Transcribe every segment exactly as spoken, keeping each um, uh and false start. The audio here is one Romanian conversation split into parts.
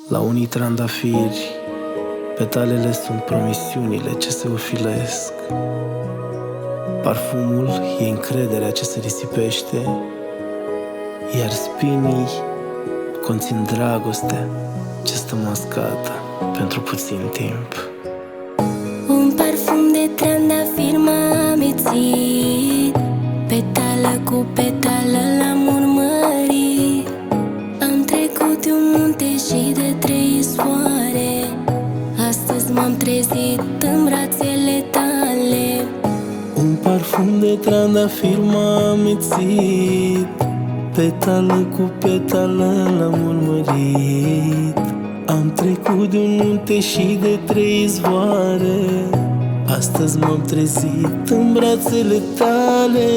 La unii trandafiri, petalele sunt promisiunile ce se ofilesc. Parfumul e încrederea ce se risipește, iar spinii conțin dragostea ce stă mascată pentru puțin timp. Un parfum de trandafir m-a amețit, petală cu petală l-am urmărit. Am trecut de un munte și de trei izvoare, astăzi m-am trezit în brațele tale. Un parfum de trandafir m-a amețit, petală cu petală l-am urmărit. Am trecut de un munte și de trei izvoare, astăzi m-am trezit în brațele tale.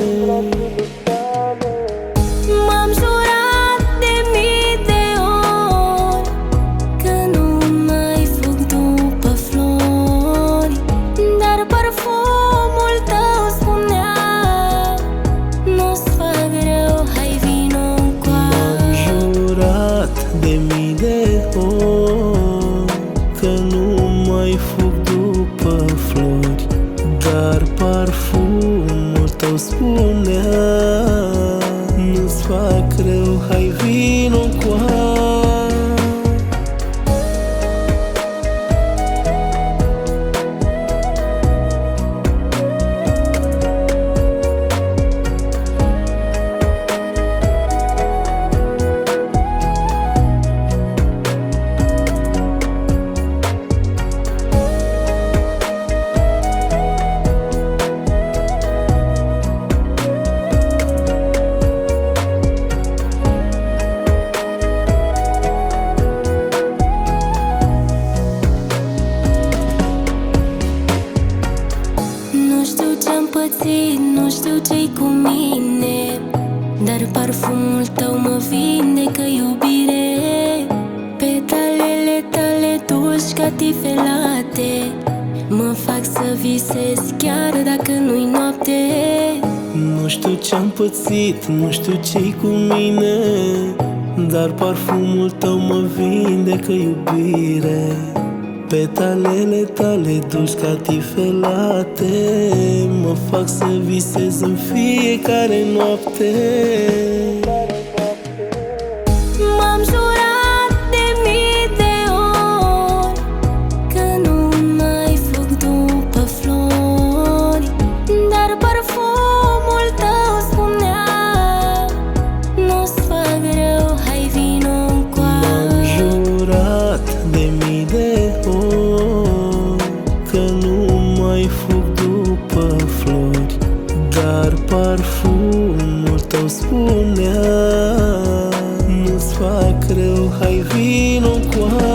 M-am jurat de mii de ori că nu mai fug după flori, dar parfumul tău spunea: nu-ți fac rău, hai vino-ncoa. M-am jurat de mii de ori că nu mai fug după flori, dar parfumul tău spunea: nu-ți fac rău, hai vino-ncoa. Nu știu ce-am pățit, nu știu ce-i cu mine, dar parfumul tău mă vindecă, iubire. Petalele tale dulci ca tifelate mă fac să visez chiar dacă nu-i noapte. Nu știu ce-am pățit, nu știu ce-i cu mine, dar parfumul tău mă vindecă, iubire. Petalele tale dulci ca tifelate mă fac să visez în fiecare noapte. M-am jurat de mii de ori că nu mai fug după flori, dar parfumul tău spunea: nu-ți fac rău, hai vino-ncoa. M-am jurat de mii de ori că nu mai fug după flori, dar parfumul tău spunea: nu-ți fac rău, hai vino-ncoa.